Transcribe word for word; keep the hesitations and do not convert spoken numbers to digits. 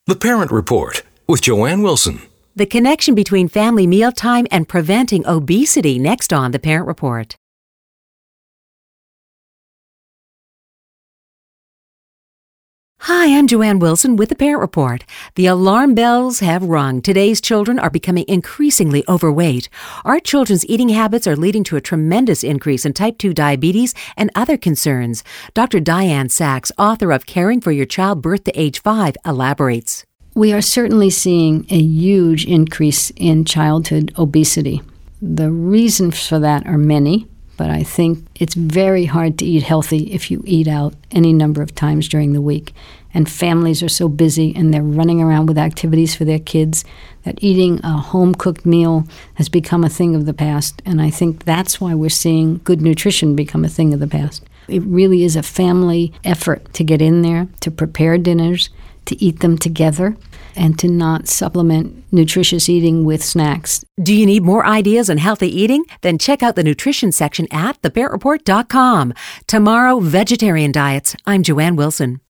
The Parent Report with Joanne Wilson. The connection between family mealtime and preventing obesity, next on The Parent Report. Hi, I'm Joanne Wilson with The Parent Report. The alarm bells have rung. Today's children are becoming increasingly overweight. Our children's eating habits are leading to a tremendous increase in type two diabetes and other concerns. Doctor Diane Sachs, author of Caring for Your Child Birth to Age five, elaborates. We are certainly seeing a huge increase in childhood obesity. The reasons for that are many, but I think it's very hard to eat healthy if you eat out any number of times during the week. And families are so busy and they're running around with activities for their kids that eating a home-cooked meal has become a thing of the past. And I think that's why we're seeing good nutrition become a thing of the past. It really is a family effort to get in there, to prepare dinners, to eat them together, and to not supplement nutritious eating with snacks. Do you need more ideas on healthy eating? Then check out the nutrition section at the parent report dot com. Tomorrow, vegetarian diets. I'm Joanne Wilson.